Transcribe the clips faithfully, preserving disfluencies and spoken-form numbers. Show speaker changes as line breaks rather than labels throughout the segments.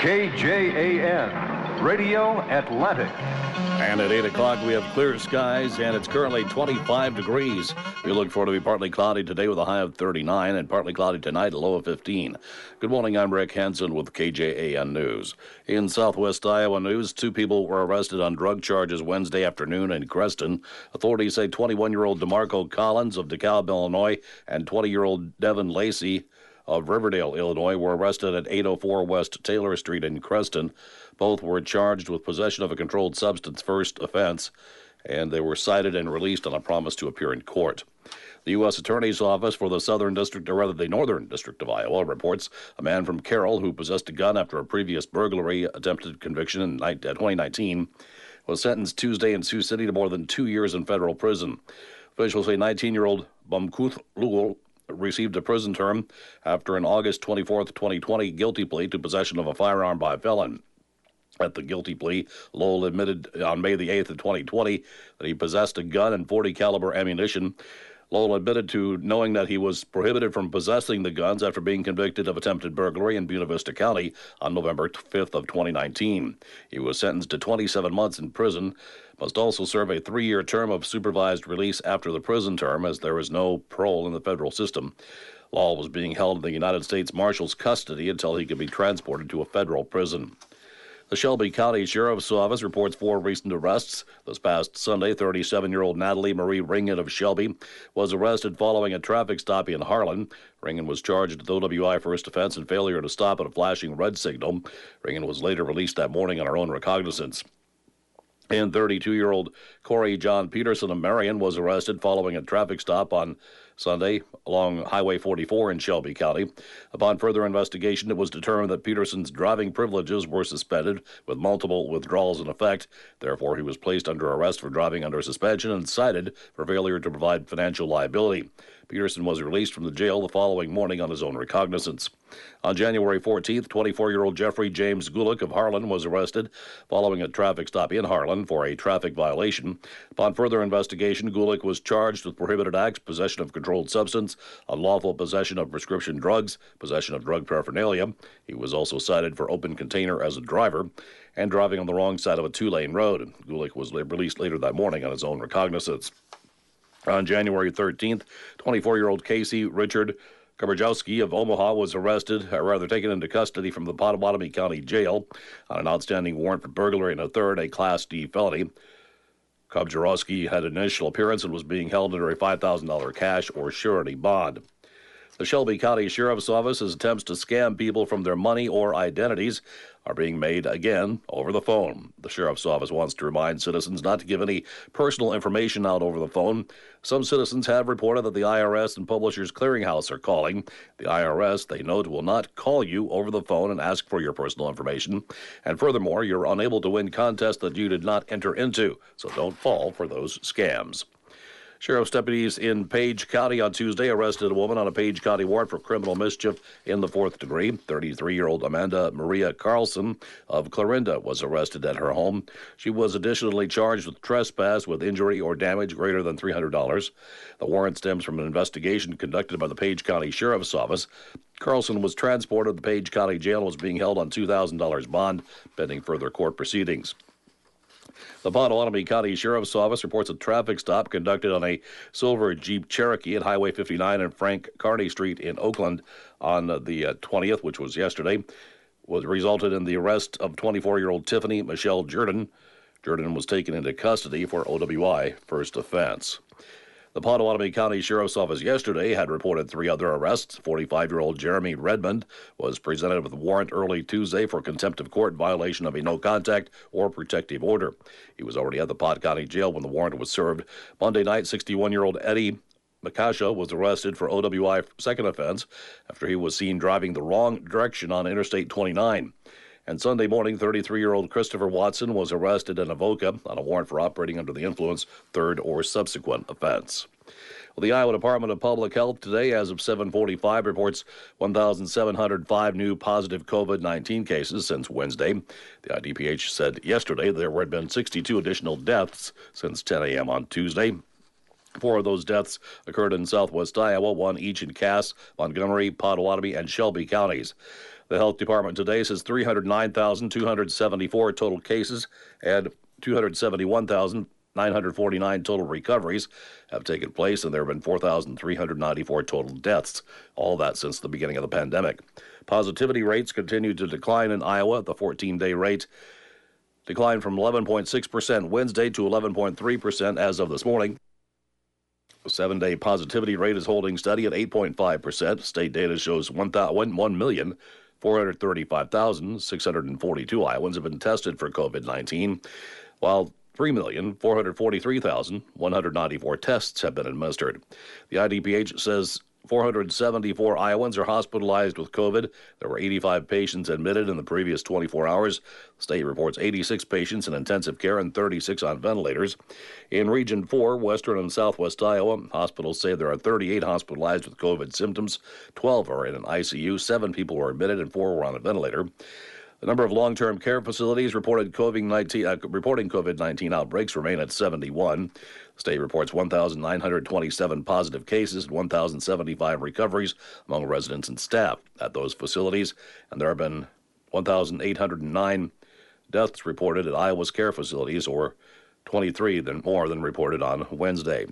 K J A N, Radio Atlantic.
And at eight o'clock, we have clear skies, and it's currently twenty-five degrees. We look for it to be partly cloudy today with a high of thirty-nine, and partly cloudy tonight, a low of fifteen. Good morning, I'm Rick Hansen with K J A N News. In Southwest Iowa news, two people were arrested on drug charges Wednesday afternoon in Creston. Authorities say twenty-one-year-old DeMarco Collins of DeKalb, Illinois, and twenty-year-old Devin Lacey of Riverdale, Illinois, were arrested at eight oh four West Taylor Street in Creston. Both were charged with possession of a controlled substance first offense, and they were cited and released on a promise to appear in court. The U S Attorney's Office for the Southern District, or rather the Northern District of Iowa, reports a man from Carroll who possessed a gun after a previous burglary attempted conviction in twenty nineteen was sentenced Tuesday in Sioux City to more than two years in federal prison. Officials say nineteen-year-old Bumkuth Lul received a prison term after an August twenty-fourth, twenty twenty guilty plea to possession of a firearm by a felon. At the guilty plea, Lowell admitted on May the eighth of twenty twenty that he possessed a gun and forty caliber ammunition. Lowell admitted to knowing that he was prohibited from possessing the guns after being convicted of attempted burglary in Buena Vista County on November fifth of twenty nineteen. He was sentenced to twenty-seven months in prison, must also serve a three-year term of supervised release after the prison term, as there is no parole in the federal system. Lowell was being held in the United States Marshal's custody until he could be transported to a federal prison. The Shelby County Sheriff's Office reports four recent arrests. This past Sunday, thirty-seven-year-old Natalie Marie Ringen of Shelby was arrested following a traffic stop in Harlan. Ringen was charged with O W I first offense and failure to stop at a flashing red signal. Ringen was later released that morning on her own recognizance. And thirty-two-year-old Corey John Peterson of Marion was arrested following a traffic stop on Sunday along Highway forty-four in Shelby County. Upon further investigation, it was determined that Peterson's driving privileges were suspended with multiple withdrawals in effect. Therefore, he was placed under arrest for driving under suspension and cited for failure to provide financial liability. Peterson was released from the jail the following morning on his own recognizance. On January fourteenth, twenty-four-year-old Jeffrey James Gulick of Harlan was arrested following a traffic stop in Harlan for a traffic violation. Upon further investigation, Gulick was charged with prohibited acts, possession of controlled substance, unlawful possession of prescription drugs, possession of drug paraphernalia. He was also cited for open container as a driver and driving on the wrong side of a two-lane road. Gulick was released later that morning on his own recognizance. On January thirteenth, twenty-four-year-old Casey Richard Kabarjowski of Omaha was arrested, or rather taken into custody from the Pottawatomie County Jail on an outstanding warrant for burglary and a third, a Class D felony. Kabarjowski had an initial appearance and was being held under a five thousand dollars cash or surety bond. The Shelby County Sheriff's Office's attempts to scam people from their money or identities are being made again over the phone. The Sheriff's Office wants to remind citizens not to give any personal information out over the phone. Some citizens have reported that the I R S and Publishers Clearinghouse are calling. The I R S, they note, will not call you over the phone and ask for your personal information. And furthermore, you're unable to win contests that you did not enter into, so don't fall for those scams. Sheriff's deputies in Page County on Tuesday arrested a woman on a Page County warrant for criminal mischief in the fourth degree. thirty-three-year-old Amanda Maria Carlson of Clarinda was arrested at her home. She was additionally charged with trespass with injury or damage greater than three hundred dollars. The warrant stems from an investigation conducted by the Page County Sheriff's Office. Carlson was transported to the Page County Jail and was being held on two thousand dollars bond pending further court proceedings. The Pottawatomie County Sheriff's Office reports a traffic stop conducted on a silver Jeep Cherokee at Highway fifty-nine and Frank Kearney Street in Oakland on the uh, twentieth, which was yesterday, was resulted in the arrest of twenty-four-year-old Tiffany Michelle Jordan. Jordan was taken into custody for O W I first offense. The Pottawatomie County Sheriff's Office yesterday had reported three other arrests. forty-five-year-old Jeremy Redmond was presented with a warrant early Tuesday for contempt of court violation of a no-contact or protective order. He was already at the Pot County Jail when the warrant was served. Monday night, sixty-one-year-old Eddie Makasha was arrested for O W I second offense after he was seen driving the wrong direction on Interstate twenty-nine. And Sunday morning, thirty-three-year-old Christopher Watson was arrested in Avoca on a warrant for operating under the influence, third or subsequent offense. Well, the Iowa Department of Public Health today, as of seven forty-five, reports one thousand seven hundred five new positive COVID nineteen cases since Wednesday. The I D P H said yesterday there had been sixty-two additional deaths since ten a.m. on Tuesday. Four of those deaths occurred in southwest Iowa, one each in Cass, Montgomery, Pottawatomie, and Shelby counties. The health department today says three hundred nine thousand two hundred seventy-four total cases and two hundred seventy-one thousand nine hundred forty-nine total recoveries have taken place, and there have been four thousand three hundred ninety-four total deaths, all that since the beginning of the pandemic. Positivity rates continue to decline in Iowa. The fourteen-day rate declined from eleven point six percent Wednesday to eleven point three percent as of this morning. The seven-day positivity rate is holding steady at eight point five percent. State data shows one million four hundred thirty-five thousand six hundred forty-two Iowans have been tested for COVID nineteen, while three million four hundred forty-three thousand one hundred ninety-four tests have been administered. The I D P H says four hundred seventy-four Iowans are hospitalized with COVID. There were eighty-five patients admitted in the previous twenty-four hours. The state reports eighty-six patients in intensive care and thirty-six on ventilators. In Region four, western and southwest Iowa, hospitals say there are thirty-eight hospitalized with COVID symptoms. twelve are in an I C U, seven people were admitted, and four were on a ventilator. The number of long-term care facilities reported COVID nineteen, uh, reporting COVID nineteen outbreaks remain at seventy-one. The state reports one thousand nine hundred twenty-seven positive cases and one thousand seventy-five recoveries among residents and staff at those facilities, and there have been one thousand eight hundred nine deaths reported at Iowa's care facilities, or twenty-three than more than reported on Wednesday.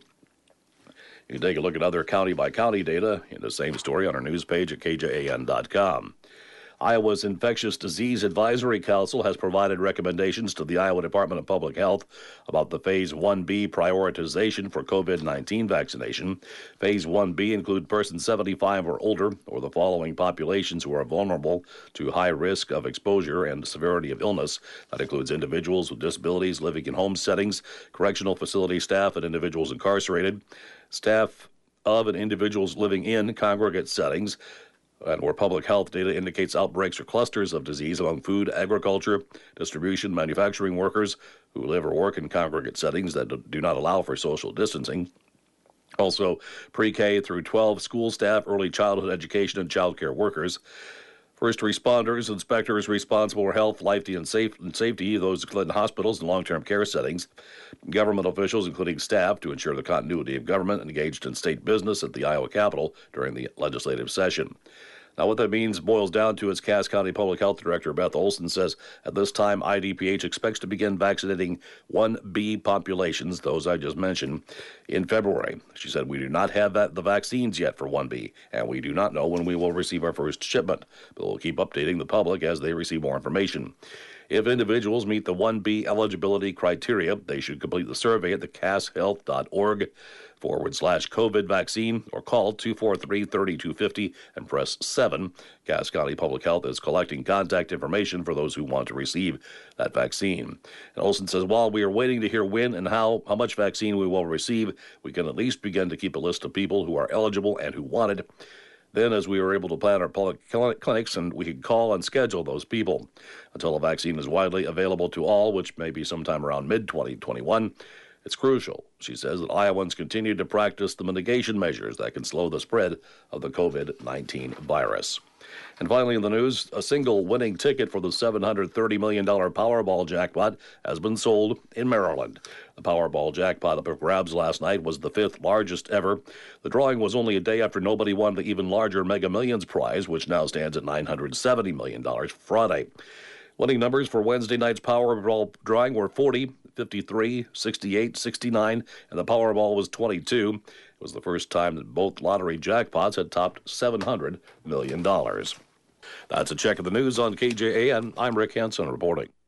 You can take a look at other county-by-county data in the same story on our news page at K J A N dot com. Iowa's Infectious Disease Advisory Council has provided recommendations to the Iowa Department of Public Health about the Phase one B prioritization for COVID nineteen vaccination. Phase one B include persons seventy-five or older, or the following populations who are vulnerable to high risk of exposure and severity of illness. That includes individuals with disabilities living in home settings, correctional facility staff, and individuals incarcerated, staff of and individuals living in congregate settings, and where public health data indicates outbreaks or clusters of disease among food, agriculture, distribution, manufacturing workers who live or work in congregate settings that do not allow for social distancing. Also, pre-K through twelve school staff, early childhood education, and child care workers. First responders, inspectors responsible for health, safety, and safety, those in hospitals and long-term care settings. Government officials, including staff, to ensure the continuity of government engaged in state business at the Iowa Capitol during the legislative session. Now, what that means boils down to, as Cass County Public Health Director Beth Olson says, at this time, I D P H expects to begin vaccinating one B populations, those I just mentioned, in February. She said, we do not have that, the vaccines yet for one B, and we do not know when we will receive our first shipment, but we'll keep updating the public as they receive more information. If individuals meet the one B eligibility criteria, they should complete the survey at the casshealth.org forward slash COVID vaccine or call two four three, three two five zero and press seven. Cass County Public Health is collecting contact information for those who want to receive that vaccine. And Olson says, while we are waiting to hear when and how, how much vaccine we will receive, we can at least begin to keep a list of people who are eligible and who want it. Then, as we are able to plan our public clinics, and we can call and schedule those people. Until a vaccine is widely available to all, which may be sometime around mid twenty twenty-one, it's crucial, she says, that Iowans continue to practice the mitigation measures that can slow the spread of the COVID nineteen virus. And finally in the news, a single winning ticket for the seven hundred thirty million dollars Powerball jackpot has been sold in Maryland. The Powerball jackpot up for grabs last night was the fifth largest ever. The drawing was only a day after nobody won the even larger Mega Millions prize, which now stands at nine hundred seventy million dollars Friday. Winning numbers for Wednesday night's Powerball drawing were forty, fifty-three, sixty-eight, sixty-nine, and the Powerball was twenty-two. It was the first time that both lottery jackpots had topped seven hundred million dollars. That's a check of the news on K J A N. I'm Rick Hansen reporting.